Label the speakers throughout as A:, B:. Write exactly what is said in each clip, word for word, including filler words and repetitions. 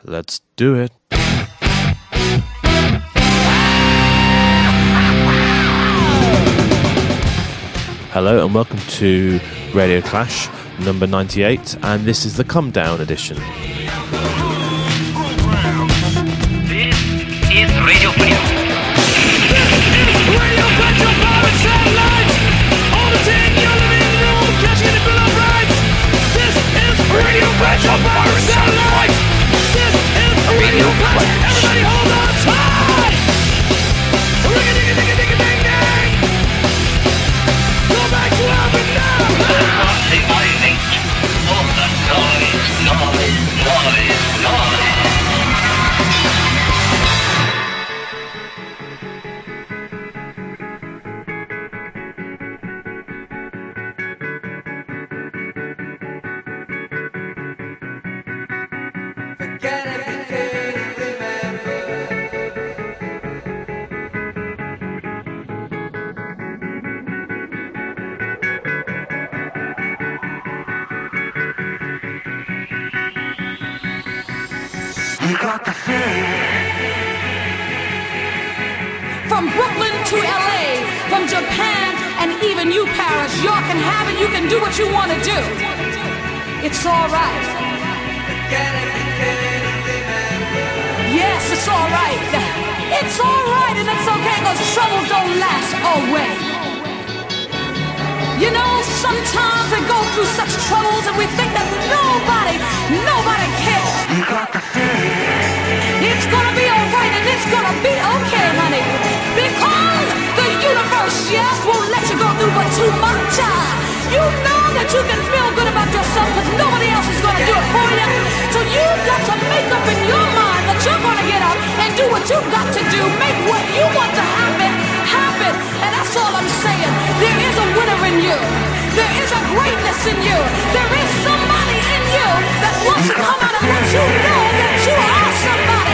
A: Let's do it. Hello and welcome to Radio Clash number ninety-eight, and this is the Come Down edition.
B: This is Radio Freedom. This is Radio Clash on Pirate Satellite. All the ten in your living room, catching the bill of rights. This is Radio Clash on Pirate Satellite. This is Radio Clash. Everybody hold on tight. Ring-a-ding-a-ding-a-ding-a-ding-ding. Go back to Alvin now. The violate. All the noise, noise, noise, noise.
C: From Brooklyn to L A, from Japan and even you, Paris, y'all can have it, you can do what you want to do. It's alright. Yes, it's alright. It's alright and it's okay, cause trouble don't last always. You know, sometimes we go through such troubles and we think that nobody, nobody cares. It's gonna be alright and it's gonna be okay, honey. Because the universe, yes, won't let you go through but too much. You know that you can feel good about yourself because nobody else is gonna do it for you. So you've got to make up in your mind that you're gonna get up and do what you've got to do. Make what you want to happen, happen. And that's all I'm saying. There is a winner in you. There is a greatness in you. There is somebody in you that wants to come out and let you know that you are somebody.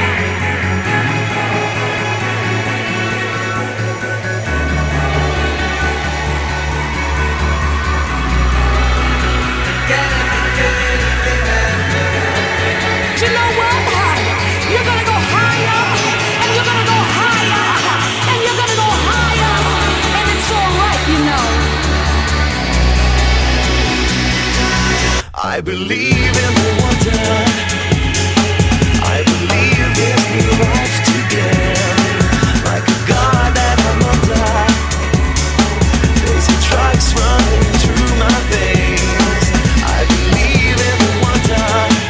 C: You know what? You're gonna go higher, and you're gonna go higher, and you're gonna go higher, and it's alright, you know.
D: I believe in the wonder. I believe there's new life today. Like a god that I'm under. There's a drugs running through my veins. I believe in the wonder.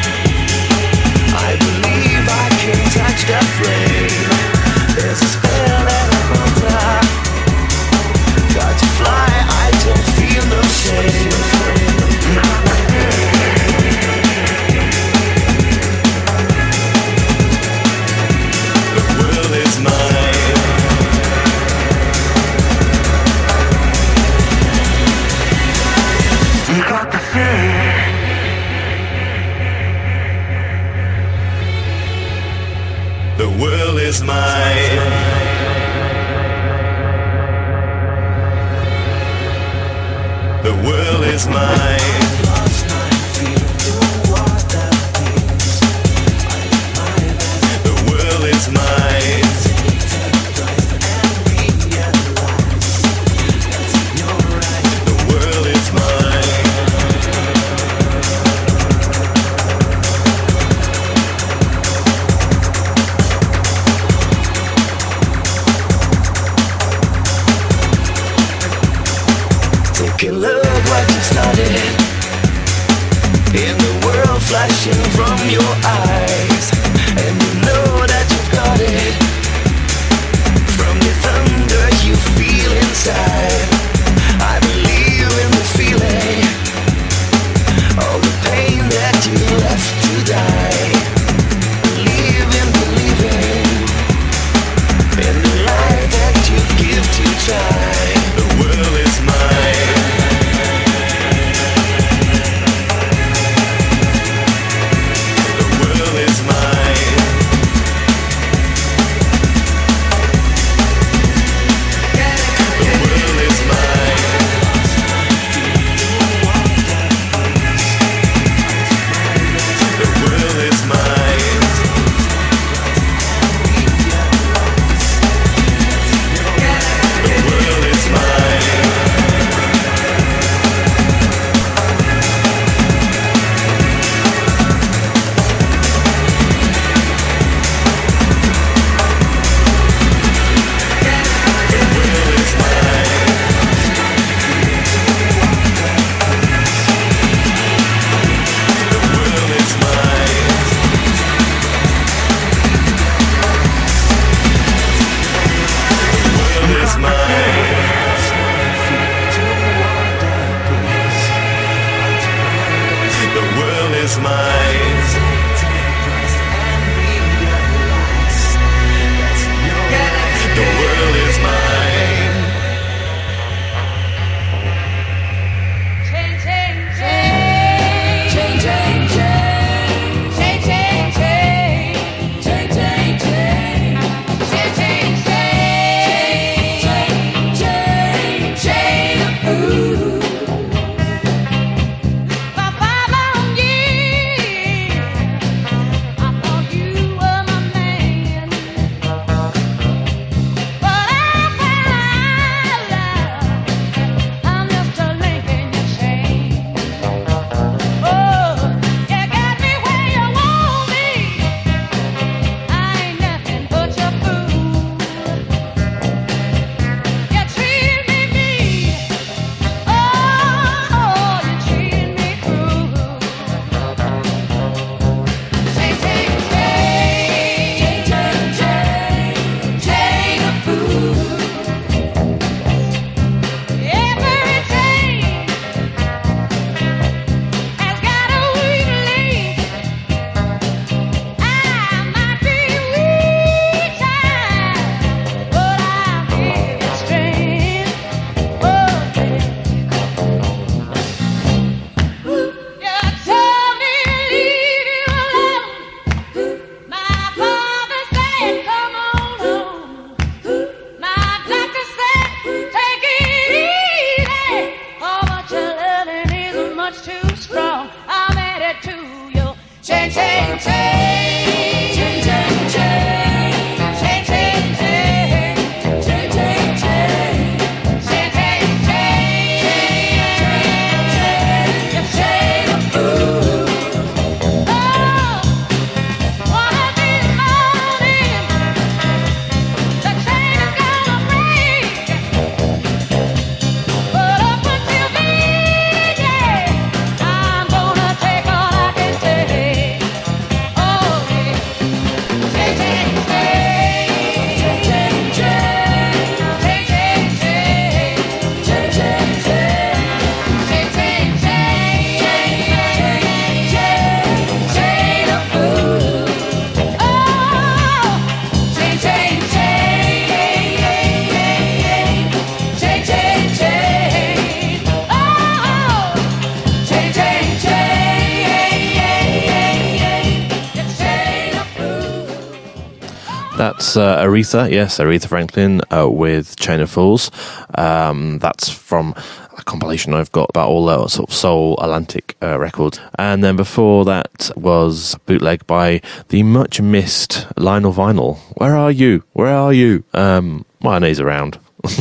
D: I believe I can touch the flame. There's a spell that I'm under. Got to fly, I don't feel no shame. The world is mine. The world is mine. The world is mine. The world is mine. Take a look what you started in the world flashing from your eyes, and you know that you've got it from the thunder you feel inside. I believe in the feeling, all the pain that you left to die. Believe in believing in the life that you give to try. The world is mine. The world is mine. The world is mine.
A: That's uh, Aretha, yes, Aretha Franklin uh, with Chain of Fools. Um, that's from a compilation I've got about all the sort of soul Atlantic uh, records. And then before that was bootleg by the much missed Lionel Vinyl. Where are you? Where are you? Um, well, I know he's around.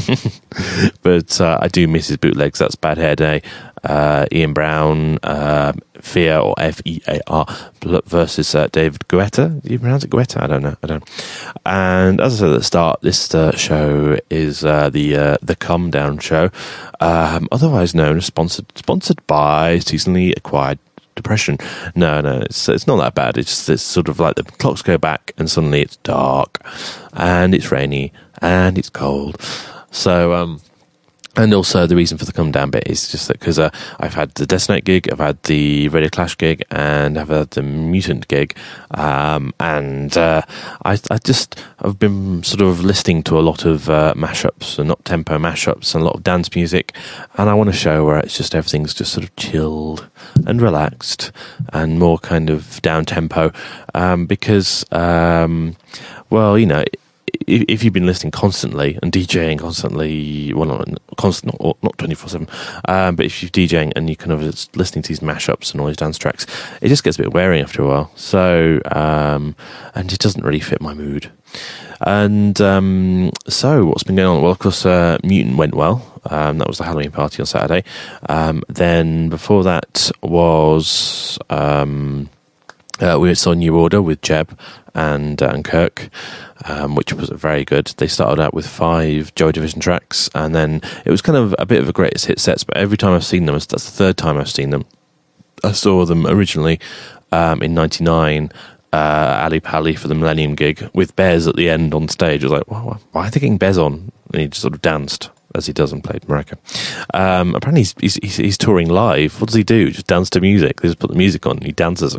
A: But uh, I do miss his bootlegs. That's Bad Hair Day, uh, Ian Brown, uh, Fear, or F E A R, versus uh, David Guetta. Do you pronounce it Guetta? I don't know. I don't. And as I said at the start, this uh, show is uh, the uh, the Come Down Show, um, otherwise known as sponsored sponsored by Seasonally Acquired Depression. No, no, it's it's not that bad. It's just it's sort of like the clocks go back and suddenly it's dark and it's rainy and it's cold. So, um, and also the reason for the come down bit is just that because uh, I've had the Detonate gig, I've had the Radio Clash gig, and I've had the Mutant gig, um, and uh, I, I just I've been sort of listening to a lot of uh, mashups and not tempo mashups and a lot of dance music, and I want a show where it's just everything's just sort of chilled and relaxed and more kind of down tempo, um, because um, well, you know. If you've been listening constantly and DJing constantly, well, not constant, not twenty-four seven, um, but if you're DJing and you kind of just listening to these mashups and all these dance tracks, it just gets a bit wearing after a while. So, um, and it doesn't really fit my mood. And um, so, what's been going on? Well, of course, uh, Mutant went well. Um, that was the Halloween party on Saturday. Um, then before that was um, uh, we saw New Order with Jeb and, uh, and Kirk. Um, which was very good. They started out with five Joy Division tracks, and then it was kind of a bit of a greatest hit sets, but every time I've seen them, that's the third time I've seen them. I saw them originally um, in ninety-nine, uh, Ali Pali for the Millennium gig, with Bez at the end on stage. I was like, well, why are they getting Bez on? And he just sort of danced, as he does and played Maraca. Um, apparently he's, he's, he's, he's touring live. What does he do? Just dance to music. They just put the music on and he dances.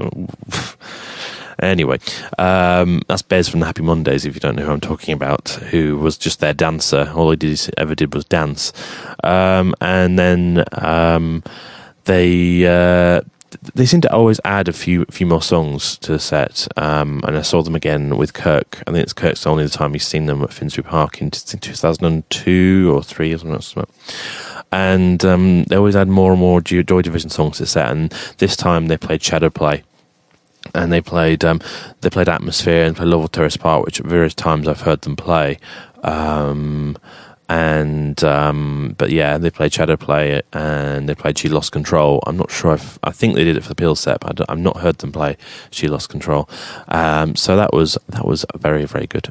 A: Anyway, um, that's Bez from the Happy Mondays, if you don't know who I'm talking about, who was just their dancer. All he did, ever did was dance. Um, and then um, they uh, they seem to always add a few few more songs to the set. Um, and I saw them again with Kirk. I think it's Kirk's only the time he's seen them at Finsbury Park in two thousand two or three or something. And um, they always add more and more Joy Division songs to the set. And this time they played Shadow Play. And they played um, they played Atmosphere and played Love of Terrace Park, which at various times I've heard them play. Um, and um, but yeah, they played Shadow Play and they played She Lost Control. I'm not sure if I think they did it for the Peel set, but I've not heard them play She Lost Control. Um, so that was that was very very good.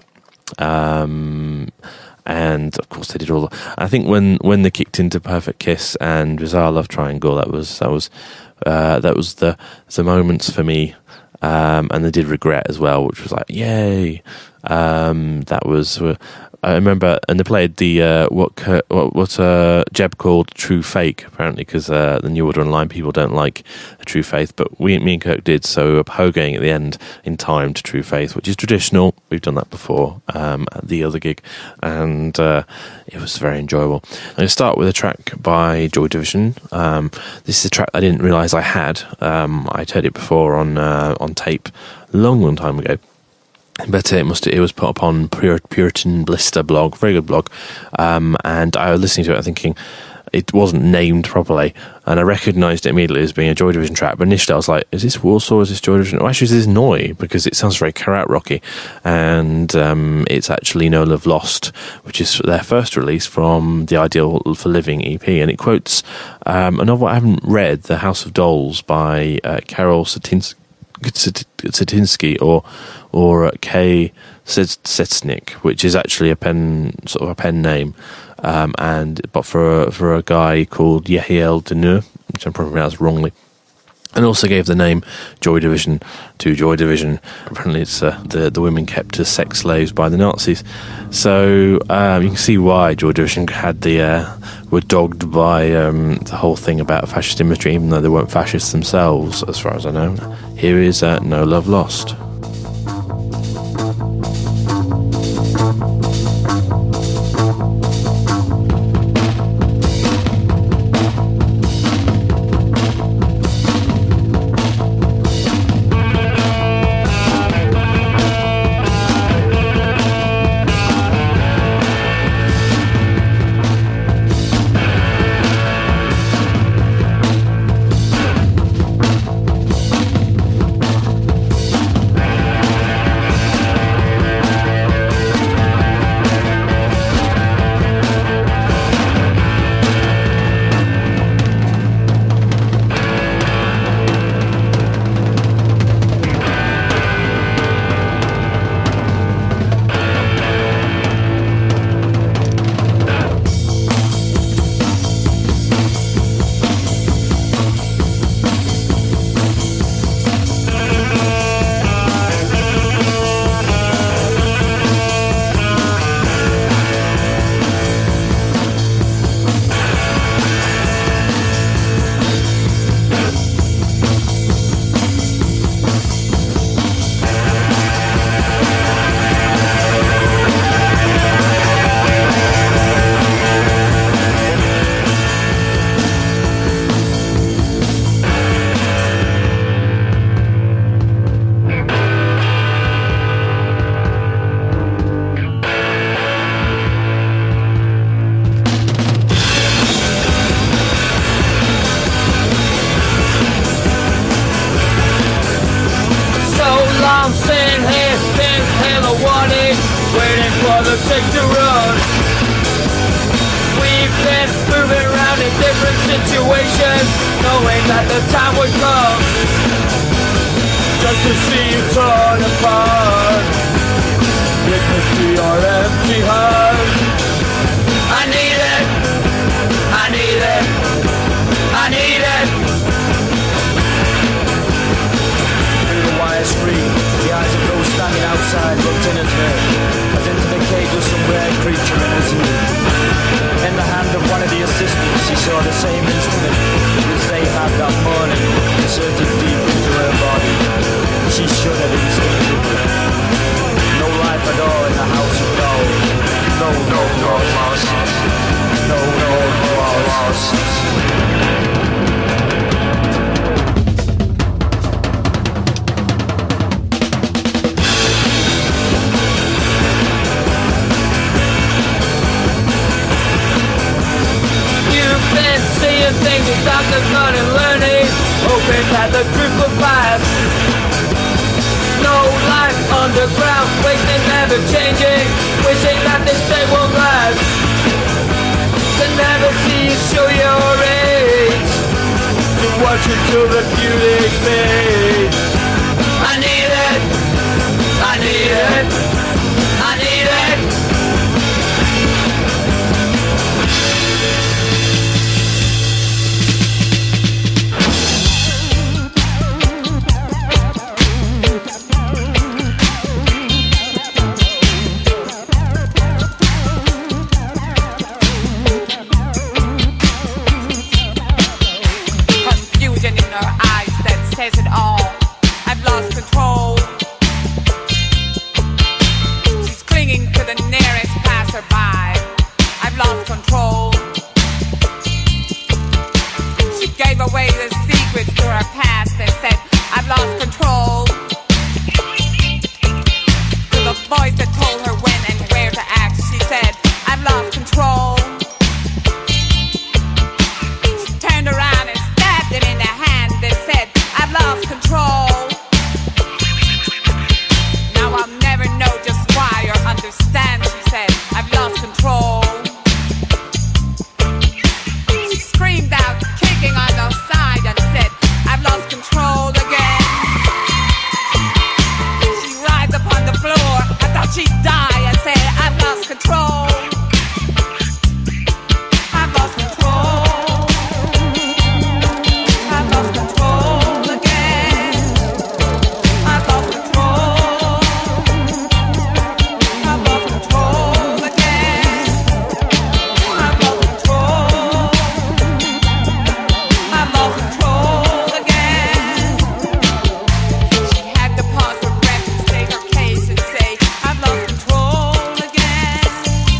A: Um, and of course they did all. The, I think when when they kicked into Perfect Kiss and Bizarre Love Triangle, that was that was uh, that was the the moments for me. Um, and they did Regret as well, which was like, yay! Um, that was, uh, I remember, and they played the uh, what what, what uh, Jeb called True Fake, apparently, because uh, the New Order Online people don't like a True Faith, but we, me and Kirk did, so we were pogoing at the end in time to True Faith, which is traditional. We've done that before um, at the other gig, and uh, it was very enjoyable. I'm going to start with a track by Joy Division. Um, this is a track I didn't realise I had. Um, I'd heard it before on uh, on tape a long, long time ago. But it must it was put up on Pur- Puritan Blister blog, very good blog, um, and I was listening to it thinking, it wasn't named properly, and I recognised it immediately as being a Joy Division track. But initially I was like, is this Warsaw, is this Joy Division? Oh, actually this is Noi, because it sounds very Karat rocky, and um, it's actually No Love Lost, which is their first release from the Ideal for Living E P, and it quotes um, a novel I haven't read, The House of Dolls by uh, Karol Satinsky, Satinsky or or uh, Kay Setsnik, which is actually a pen sort of a pen name, um, and but for a, for a guy called Yehiel Deneur, which I'm probably pronounced wrongly, and also gave the name Joy Division to Joy Division. Apparently, it's uh, the the women kept as sex slaves by the Nazis. So um, you can see why Joy Division had the uh, were dogged by um, the whole thing about fascist imagery, even though they weren't fascists themselves, as far as I know. Here is uh, No Love Lost.
E: Confusion in her eyes that says it all.
C: control. I've lost control. I've lost control again. I've lost control. I've lost control again. I've lost control. I've lost control again. She had to pause for breath and state her case and say, I've lost control again.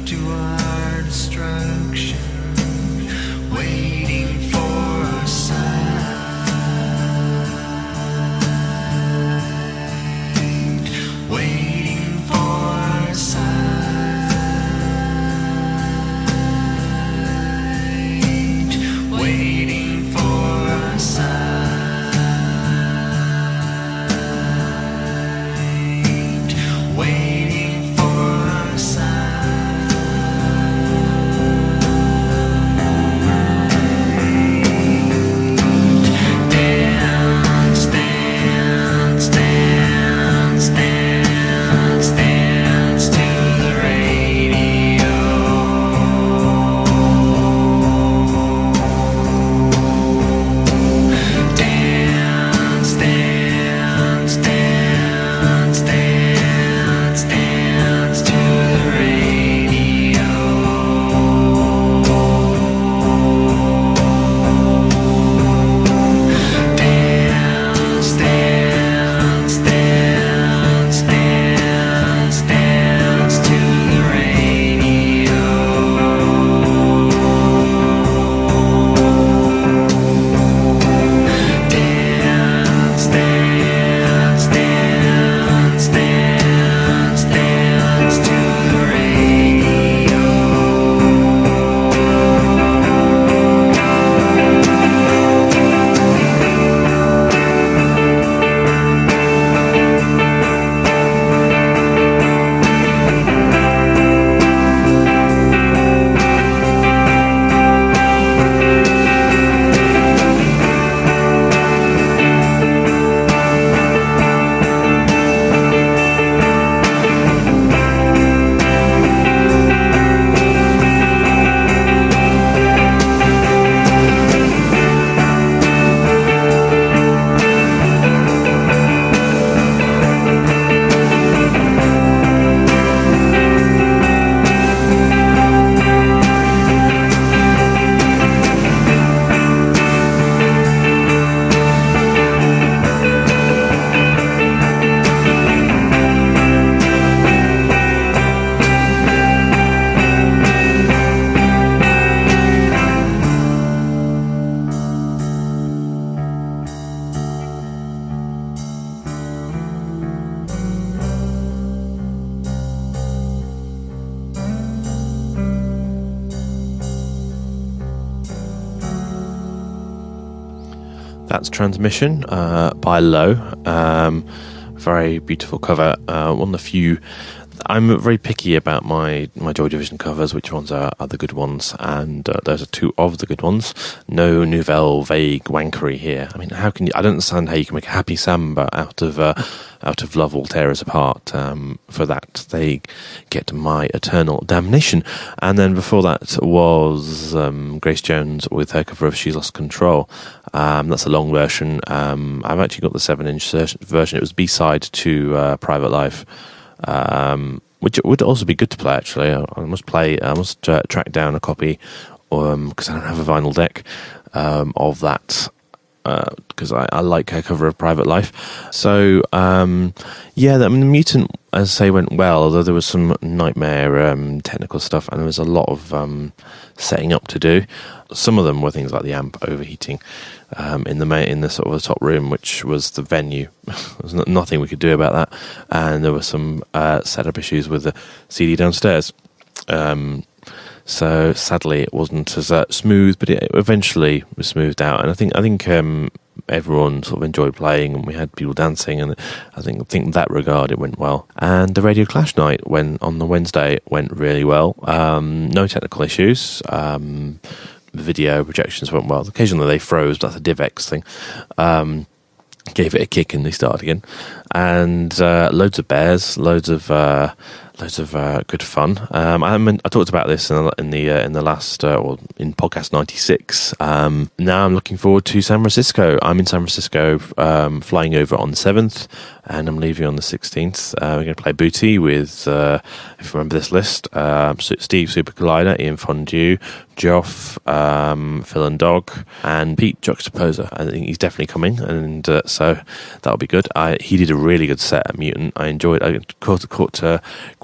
D: to our destruction, waiting for a sign, waiting for a sign, waiting for a sign, waiting for a sign. Dance, dance, dance, dance, dance to the radio. Dance, dance, dance, dance, dance to the radio. Dance, dance, dance, dance, dance to the radio. Dance, dance, dance, dance, dance to the radio.
A: That's Transmission uh, by Low. Um, very beautiful cover. Uh, one of the few. I'm very picky about my, my Joy Division covers, which ones are, are the good ones, and uh, those are two of the good ones. No nouvelle, vague wankery here. I mean, how can you? I don't understand how you can make a happy samba out of uh, out of Love Will Tear Us Apart. Um, for that, they get My Eternal Damnation, and then before that was um, Grace Jones with her cover of She's Lost Control. Um, that's a long version. Um, I've actually got the seven-inch version. It was B-side to uh, Private Life. Um, which would also be good to play. Actually, I, I must play. I must uh, track down a copy, um, because I don't have a vinyl deck um, of that. Because uh, I, I like her cover of Private Life. So um, yeah, I mean, the Mutant, as I say, went well. Although there was some nightmare um, technical stuff, and there was a lot of um, setting up to do. Some of them were things like the amp overheating um, in the ma- in the sort of the top room, which was the venue. There was no- nothing we could do about that, and there were some uh, setup issues with the C D downstairs. Um, so sadly, it wasn't as uh, smooth, but it eventually was smoothed out. And I think I think um, everyone sort of enjoyed playing, and we had people dancing, and I think I think in that regard it went well. And the Radio Clash night when on the Wednesday went really well. Um, no technical issues. Um, the video projections went well. Occasionally they froze, but that's a DivX thing. Um, gave it a kick and they started again. And uh, loads of bears, loads of uh, loads of uh, good fun. Um, I, mean, I talked about this in the in the, uh, in the last uh, or in podcast ninety-six. Um, now I'm looking forward to San Francisco. I'm in San Francisco, um, flying over on the seventh, and I'm leaving on the sixteenth. Uh, we're going to play Booty with, uh, if you remember this list, uh, Steve Super Collider, Ian Fondue, Joff, um, Phil and Dog, and Pete Juxtaposer. I think he's definitely coming, and uh, so that'll be good. I, he did a really good set at Mutant. I enjoyed. I caught, caught uh, quite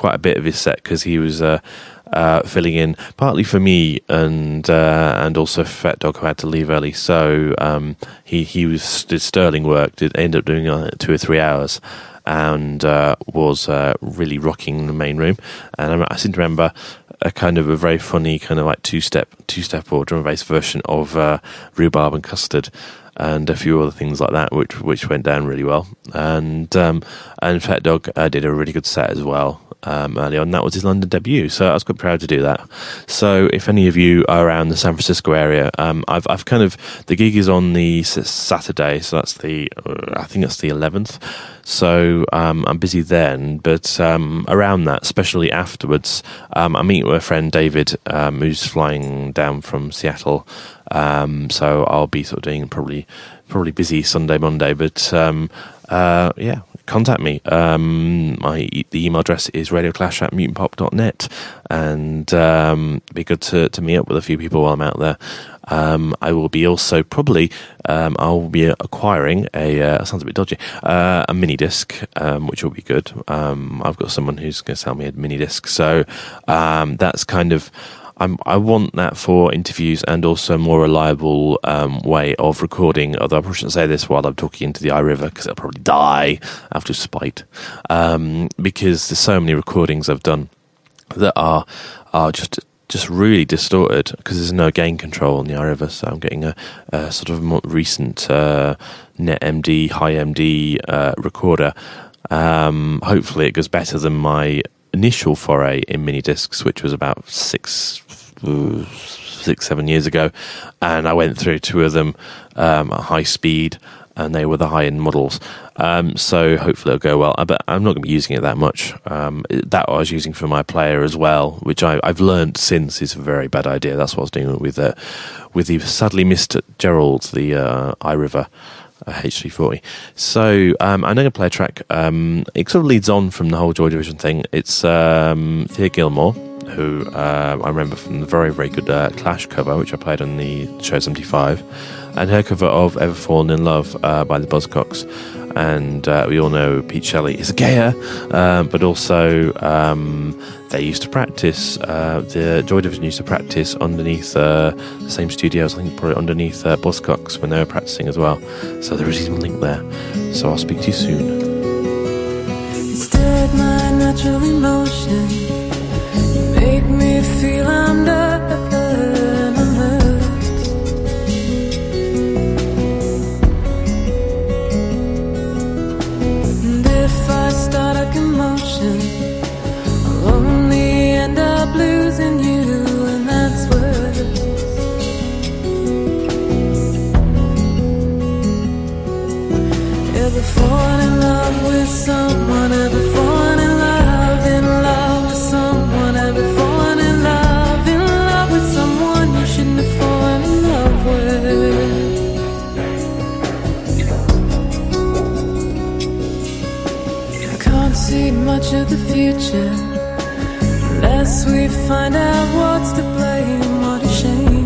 A: quite a bit of his set because he was uh, uh, filling in partly for me and uh, and also for Fat Dog, who had to leave early. So um, he he was did sterling work. Did end up doing uh, two or three hours. And uh, was uh, really rocking the main room. And I, I seem to remember a kind of a very funny kind of like two-step, two-step or drum and bass version of uh, Rhubarb and Custard, and a few other things like that, which which went down really well. And um, and Fat Dog uh, did a really good set as well. Um, early on, that was his London debut, so I was quite proud to do that. So, if any of you are around the San Francisco area, um, I've I've kind of the gig is on the s- Saturday, so that's the uh, I think that's the eleventh. So um, I'm busy then, but um, around that, especially afterwards, um, I'm meeting with a friend David, um, who's flying down from Seattle. Um, so I'll be sort of doing probably probably busy Sunday, Monday, but um, uh, yeah. Contact me. Um, my the email address is radioclash at mutant pop dot net, and um, it'd be good to, to meet up with a few people while I'm out there. Um, I will be also probably um, I'll be acquiring a uh, sounds a bit dodgy uh, a mini disc, um, which will be good. Um, I've got someone who's going to sell me a mini disc, so um, that's kind of. I'm, I want that for interviews and also a more reliable um, way of recording, although I probably shouldn't say this while I'm talking into the iRiver because it'll probably die out of spite, um, because there's so many recordings I've done that are are just just really distorted because there's no gain control on the iRiver, so I'm getting a, a sort of more recent uh, NetMD, HiMD uh, recorder. Um, hopefully it goes better than my initial foray in mini discs, which was about six, six, seven years ago, and I went through two of them um, at high speed, and they were the high-end models. Um, so hopefully it'll go well. But I'm not going to be using it that much. Um, that I was using for my player as well, which I, I've learned since is a very bad idea. That's what I was doing with uh, with the sadly missed Gerald, the uh, iRiver. Uh, H three forty. So um, I'm going to play a track. Um, it sort of leads on from the whole Joy Division thing. It's um, Thea Gilmore, who uh, I remember from the very, very good uh, Clash cover, which I played on the show seventy-five, and her cover of Ever Fallen in Love uh, by the Buzzcocks. And uh, we all know Pete Shelley is a gayer, uh, but also um, they used to practice, uh, the Joy Division used to practice underneath uh, the same studios, I think probably underneath uh, Buzzcocks when they were practicing as well. So there is even a link there. So I'll speak to you soon.
E: Instead, my natural emotion, you make me feel I'm done. I'll only end up losing you, and that's worse. Ever fallen in love with someone? Ever fallen in love, in love with someone? Ever fallen in love, in love with someone you shouldn't have fallen in love with? See much of the future unless we find out what's to blame. What a shame.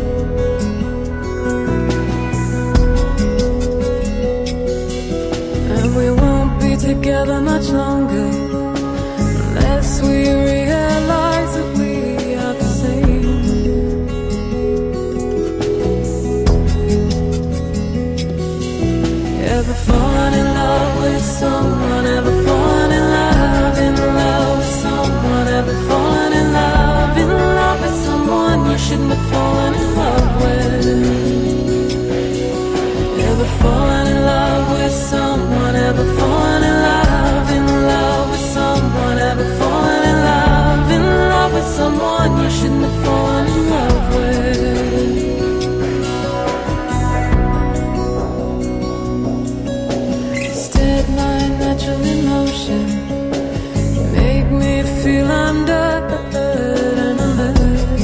E: And we won't be together much longer unless we realize that we are the same. Ever fallen in love with someone? Ever fallen in love, in love with someone? Ever fallen in love, in love with someone you shouldn't have fallen in love with? Ever fallen in love with someone? Ever fallen in love, in love with someone? Ever fallen in love, in love with someone you shouldn't have fallen in love with? Instead, my natural emotion, you make me feel I'm done and alert.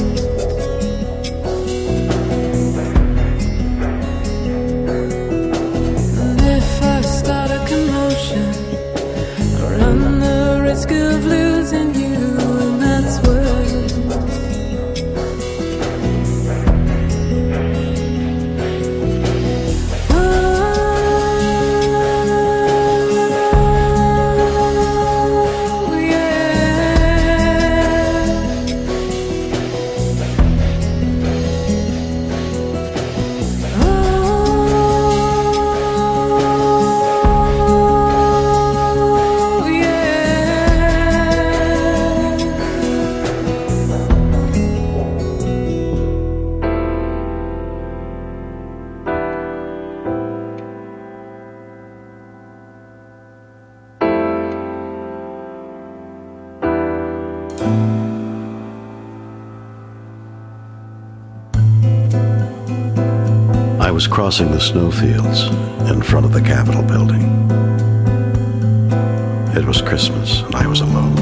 E: And if I start a commotion,
F: was crossing the snowfields in front of the Capitol building. It was Christmas, and I was alone.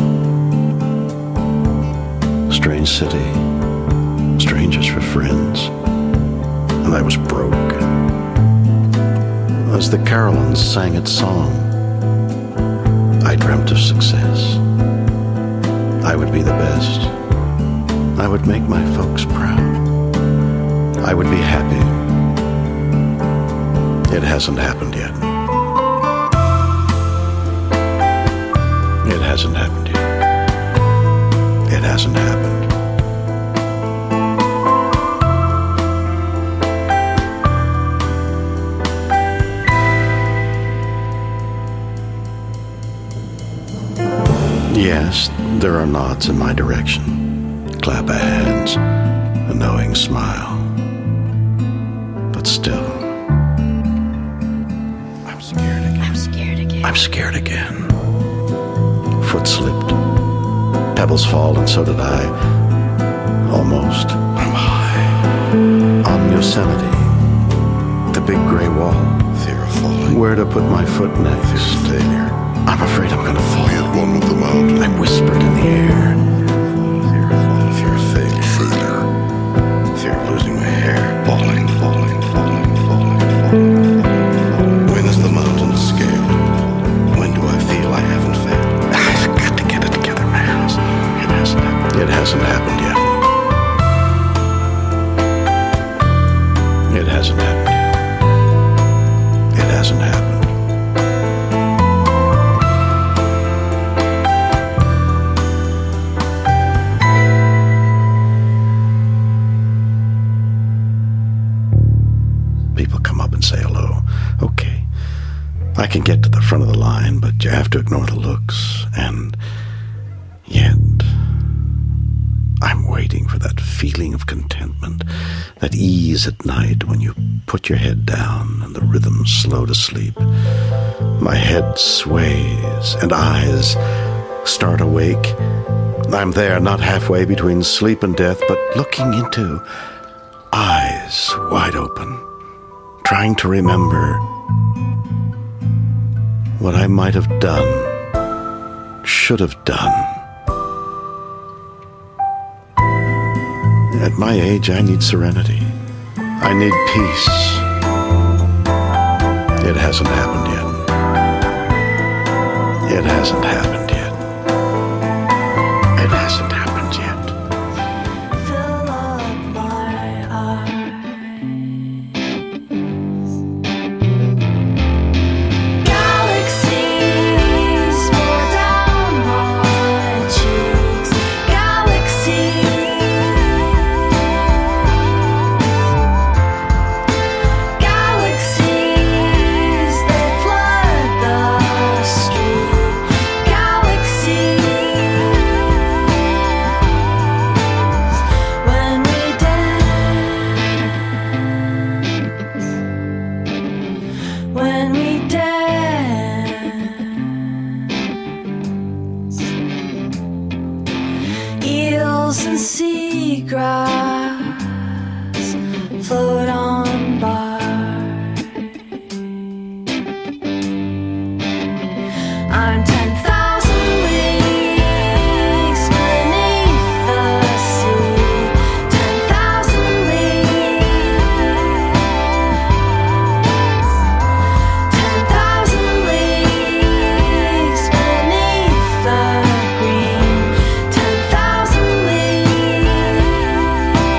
F: Strange city, strangers for friends, and I was broke. As the Carolines sang its song, I dreamt of success. I would be the best. I would make my folks proud. I would be happy. It hasn't happened yet. It hasn't happened yet. It hasn't happened. Yes, there are nods in my direction, clap of hands, a knowing smile. But still, I'm scared again.
C: I'm scared again.
F: I'm scared again. Foot slipped, pebbles fall, and so did I. Almost. I'm high. On Yosemite, the big gray wall.
G: Fear of falling.
F: Where to put my foot next?
G: Fear of failure.
F: I'm afraid I'm gonna fall.
G: Be at one with the mountain.
F: I whispered in the air.
G: Fear of falling. Fear of failure. Failure. Fear of losing my hair. Falling, falling, falling, falling, falling, falling. When is the mountain scaled? When do I feel I haven't failed?
F: I've got to get it together, man.
G: It hasn't happened.
F: It hasn't happened yet. It hasn't happened yet. It hasn't happened. People come up and say hello. Okay. I can get to the front of the line, but you have to ignore the looks. And yet, I'm waiting for that feeling of contentment, that ease at night when you put your head down and the rhythm's slow to sleep. My head sways and eyes start awake. I'm there, not halfway between sleep and death, but looking into eyes wide open, trying to remember what I might have done, should have done. At my age, I need serenity. I need peace. It hasn't happened yet. It hasn't happened yet. It hasn't happened yet.
E: Fill up my eyes. Galaxies pour down my cheeks. Galaxies. Galaxies, they flood the street. Galaxies. When we dance, when we dance, eels and seagrass float on by. I'm ten thousand leagues beneath the sea. Ten thousand leagues. Ten thousand leagues beneath the green. Ten thousand leagues.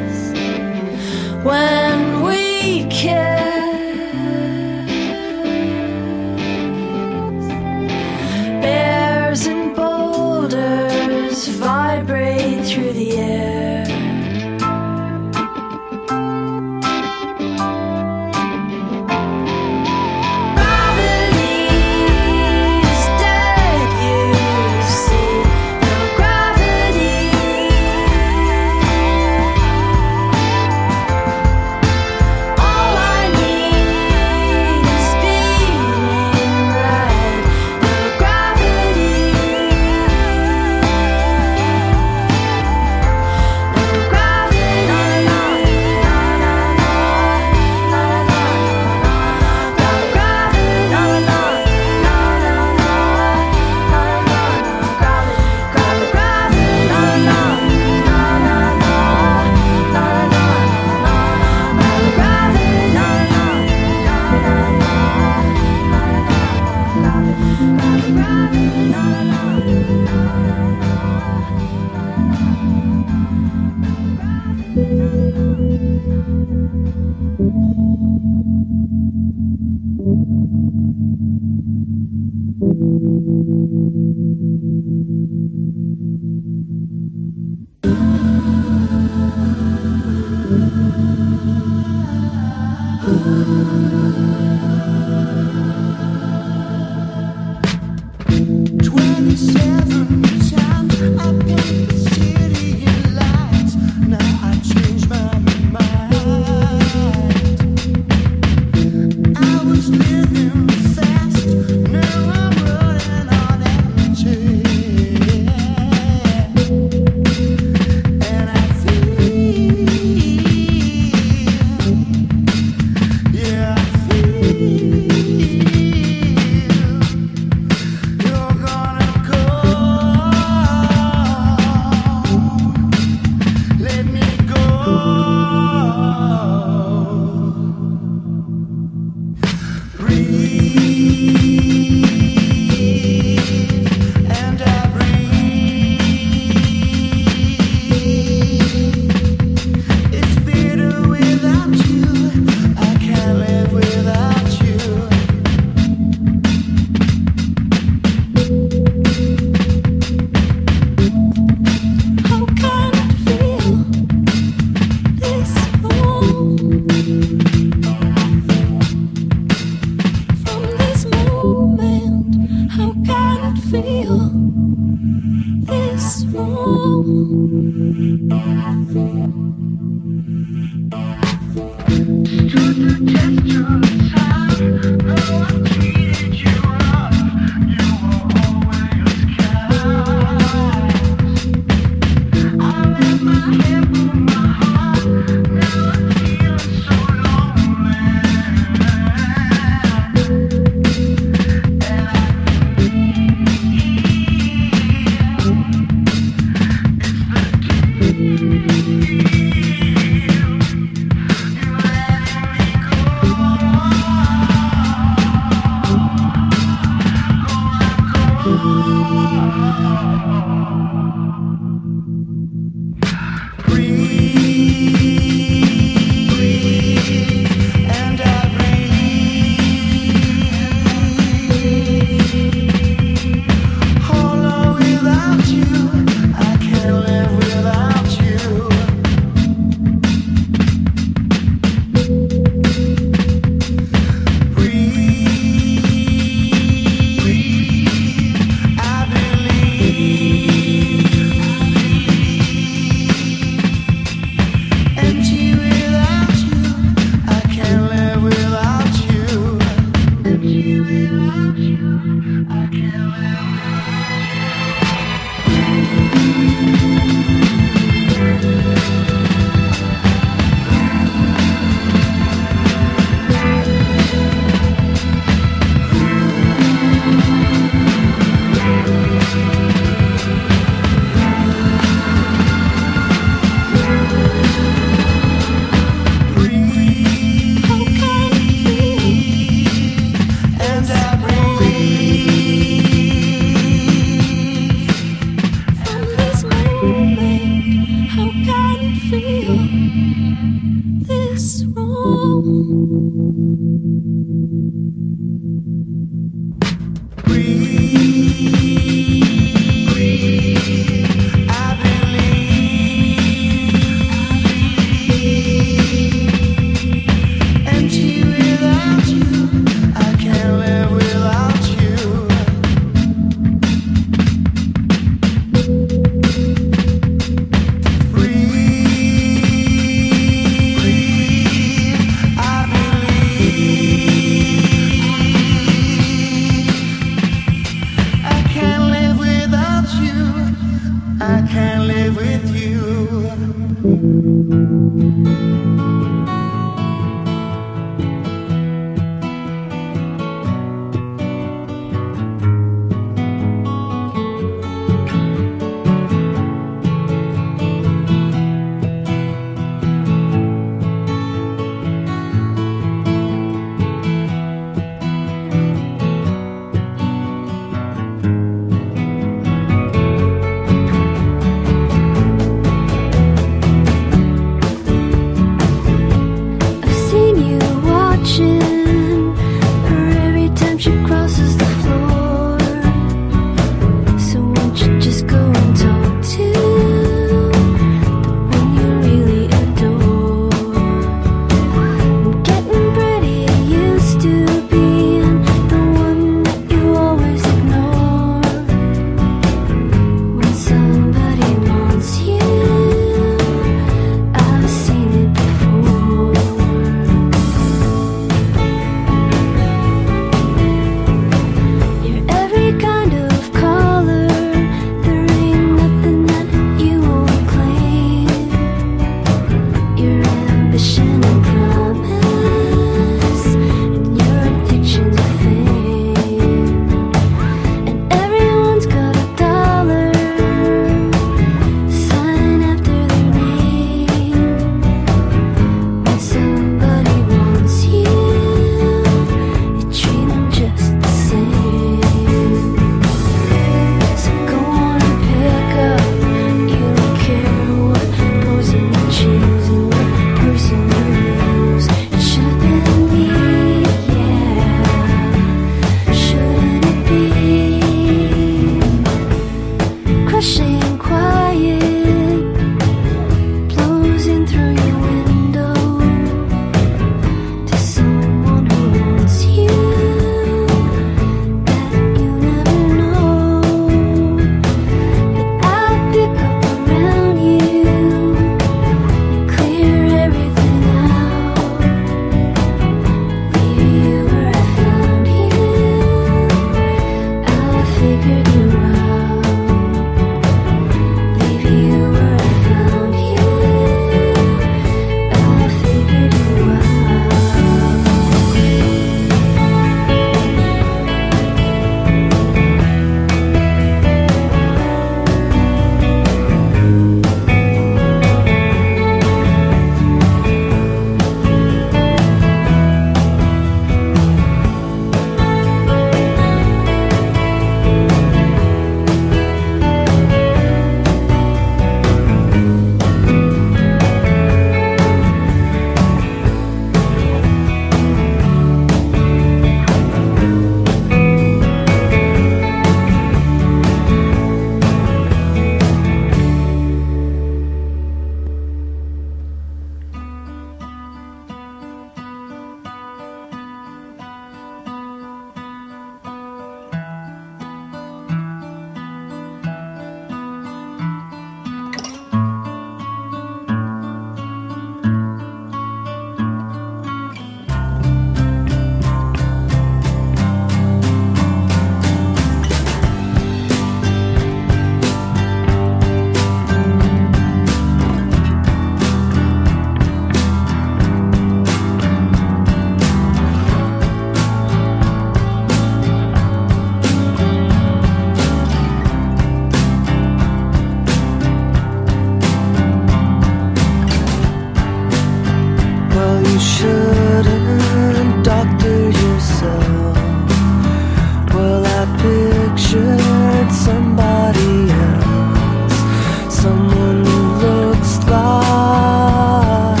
E: someone who looks like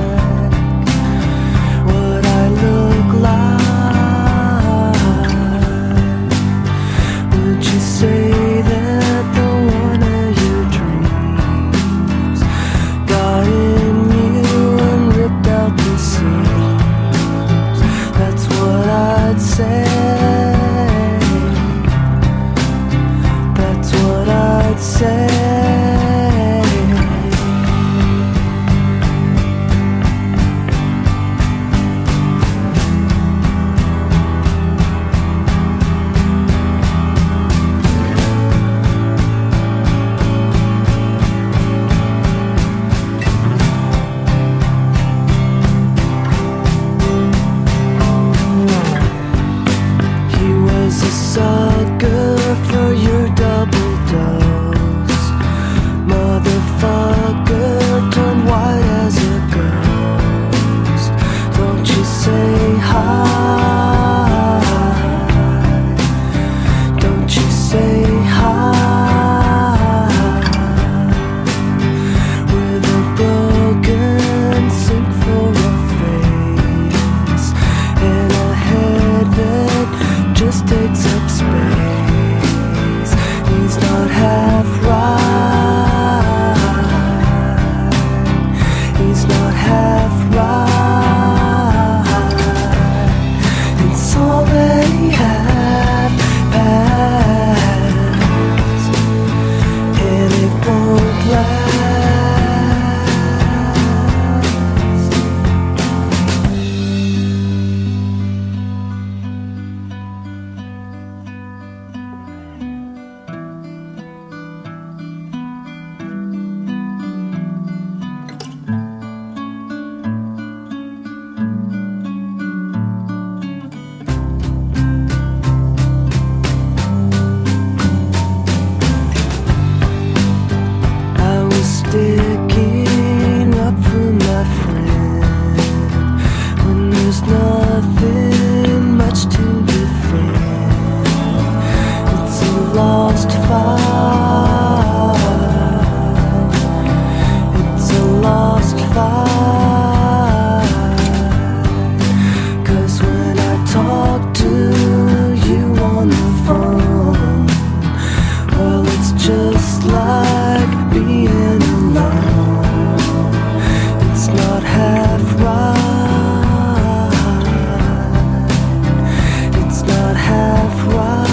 E: what I look like. Would you say that the one of your dreams got in you and ripped out the seams? That's what I'd say. That's what I'd say. He was a sucker for your double dose. Motherfucker turned white as a ghost. Don't you say hi. Don't you say hi. With a broken sink for a face and a head that just takes up space. He's not half right. He's not half right. It's already half past, and it won't last. I was sticking up for my friend when there's nothing much to defend. It's a lost fight. It's a lost fight. 'Cause when I talk to you on the phone, well, it's just like being alone. It's not half right. It's not half right.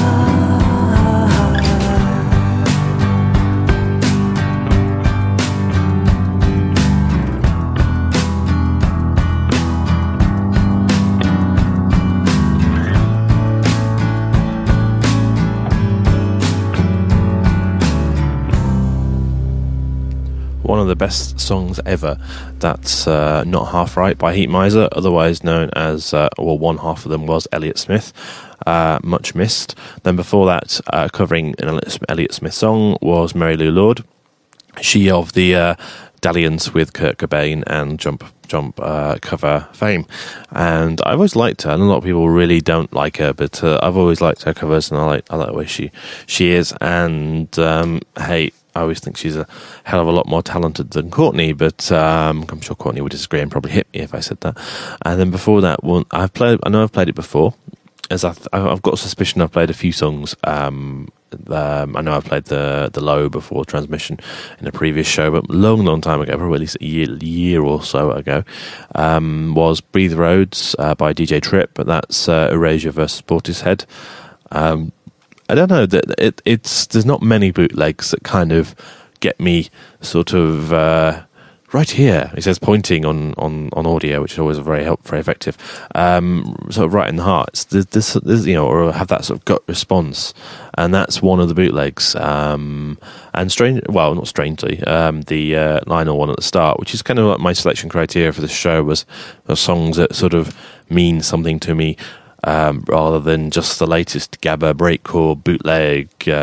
A: One of the best songs ever. That's uh, Not Half Right by Heat Miser, otherwise known as, uh, well, one half of them was Elliott Smith, uh, Much Missed. Then before that, uh, covering an Elliott Elliott Smith song was Mary Lou Lord. She of the uh, dalliance with Kurt Cobain and Jump Jump uh, cover fame. And I've always liked her, and a lot of people really don't like her, but uh, I've always liked her covers, and I like I like the way she she is. And um, hey, I always think she's a hell of a lot more talented than Courtney, but um, I'm sure Courtney would disagree and probably hit me if I said that. And then before that, one I've played. I know I've played it before, as I th- I've got a suspicion I've played a few songs. Um, um, I know I've played the the Low before Transmission in a previous show, but long, long time ago, probably at least a year, year or so ago, um, was Breathe Roads uh, by D J Trip, but that's uh, Erasure versus Portishead. Um, I don't know that it, it's there's not many bootlegs that kind of get me sort of uh, right here. It says pointing on, on, on audio, which is always very help, very effective. Um, sort of right in the heart. It's this, this, this, you know, or have that sort of gut response, and that's one of the bootlegs. Um, and strange, well, not strangely, um, the uh, Lionel one at the start, which is kind of like my selection criteria for the show, was, was songs that sort of mean something to me. Um, rather than just the latest Gabba breakcore bootleg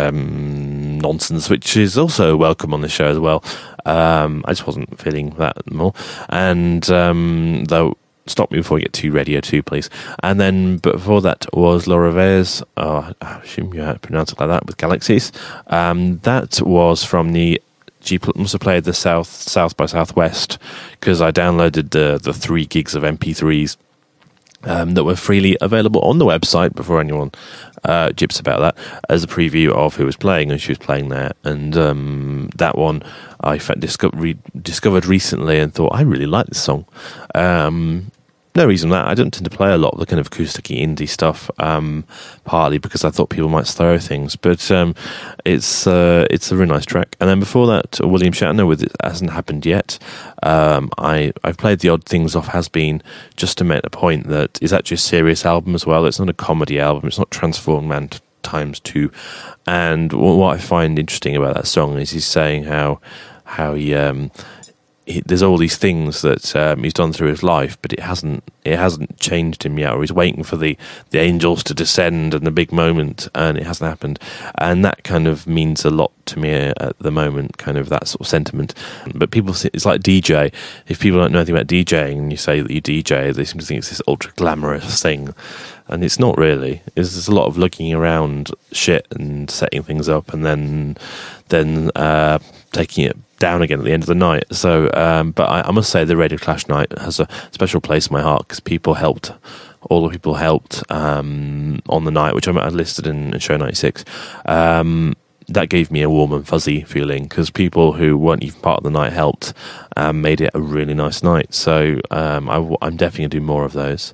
A: um, nonsense, which is also welcome on the show as well. Um, I just wasn't feeling that more. And um, though, stop me before we get to Radio two, please. And then before that was Laura Vez, oh, I assume you had to pronounce it like that, with Galaxies. Um, that was from the G must have played the South South by Southwest, because I downloaded the the three gigs of M P threes um, that were freely available on the website before anyone uh, jips about that, as a preview of who was playing, and she was playing there. And um, that one I fa- discovered, re- discovered recently and thought, I really like this song. Um, no reason for that. I don't tend to play a lot of the kind of acoustic-y indie stuff, um, partly because I thought people might throw things, but um, it's uh, it's a really nice track. And then before that, William Shatner with It Hasn't Happened Yet. Um, I, I've played the odd things off Has Been just to make the point that it's actually a serious album as well. It's not a comedy album. It's not Transform Man t- times two. And what I find interesting about that song is he's saying how how he... Um, He, there's all these things that um, he's done through his life, but it hasn't it hasn't changed him yet, or he's waiting for the, the angels to descend and the big moment, and it hasn't happened. And that kind of means a lot to me at the moment, kind of that sort of sentiment. But people, it's like D J. If people don't know anything about DJing and you say that you D J, they seem to think it's this ultra glamorous thing. And it's not really. It's just a lot of looking around shit and setting things up, and then then uh, taking it down again at the end of the night. So, um, but I, I must say the Radio Clash night has a special place in my heart, because people helped, all the people helped um, on the night, which I listed in show ninety-six. Um, that gave me a warm and fuzzy feeling, because people who weren't even part of the night helped, um, made it a really nice night. So um, I, I'm definitely going to do more of those.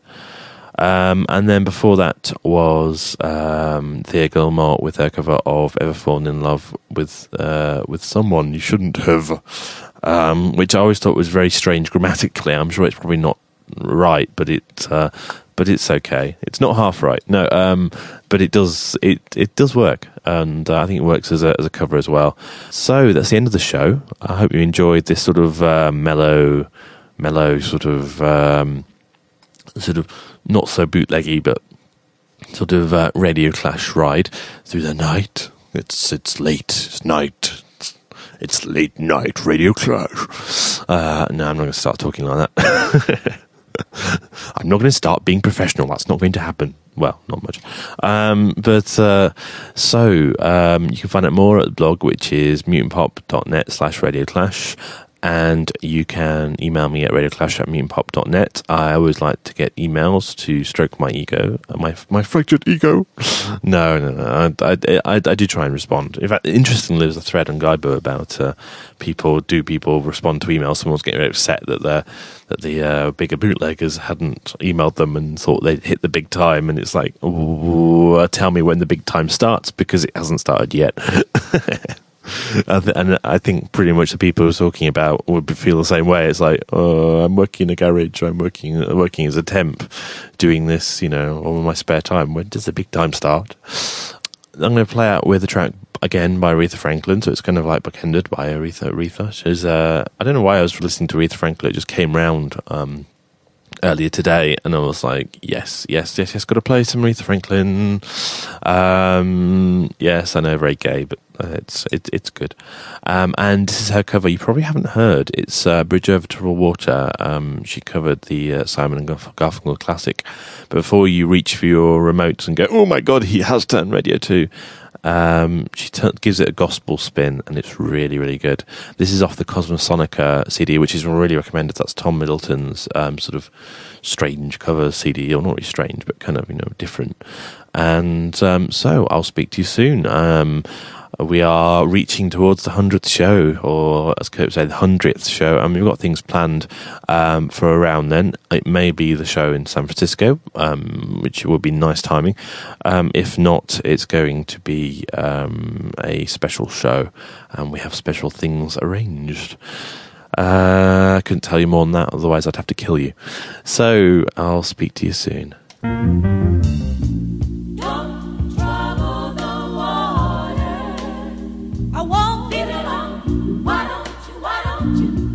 A: Um, and then before that was um, Thea Gilmore with her cover of Ever Fallen in Love with uh, with Someone You Shouldn't Have, um, which I always thought was very strange grammatically. I'm sure it's probably not right, but it uh, but it's okay. It's not half right, no, um, but it does it it does work, and uh, I think it works as a as a cover as well. So that's the end of the show. I hope you enjoyed this sort of uh, mellow, mellow sort of um, sort of. Not so bootleggy, but sort of uh, Radio Clash ride through the night. It's it's late, it's night, it's, it's late night Radio Clash. Uh, no, I'm not going to start talking like that. I'm not going to start being professional. That's not going to happen. Well, not much. Um, but uh, so um, you can find out more at the blog, which is mutantpop.net slash Radio Clash. And you can email me at radioclash at mutantpop dot net. I always like to get emails to stroke my ego, my my fractured ego. No, no, no. I, I, I, I do try and respond. In fact, interestingly, there's a thread on Guidebo about uh, people, do people respond to emails? Someone's getting upset that the that the uh, bigger bootleggers hadn't emailed them and thought they'd hit the big time. And it's like, tell me when the big time starts, because it hasn't started yet. And I think pretty much the people who are talking about would feel the same way. It's like, oh, I'm working in a garage, I'm working working as a temp, doing this, you know, all in my spare time. When does the big time start? I'm going to play out with a track again by Aretha Franklin, so it's kind of like bookended by Aretha. Aretha. She's, uh, I don't know why I was listening to Aretha Franklin, it just came round um, earlier today, and I was like, yes, yes, yes, yes, got to play some Aretha Franklin. Um, yes, I know, very gay, but uh, it's it, it's good. Um, and this is her cover. You probably haven't heard. It's uh, Bridge Over Troubled Water. Um, she covered the uh, Simon and Garf- Garfunkel classic. But before you reach for your remote and go, oh my God, he has turned radio too. Um, she t- gives it a gospel spin, and it's really, really good. This is off the Cosmosonica C D, which is really recommended. That's Tom Middleton's um, sort of strange cover C D, or not really strange, but kind of, you know, different. And um, so I'll speak to you soon. Um, we are reaching towards the hundredth show, or as Kurt said, the hundredth show, and we've got things planned um, for around then. It may be the show in San Francisco, um, which will be nice timing. Um, if not, it's going to be um, a special show, and we have special things arranged. Uh, I couldn't tell you more than that, otherwise I'd have to kill you. So I'll speak to you soon.
C: Don't trouble the water. I won't leave it alone. Why don't you, why don't you?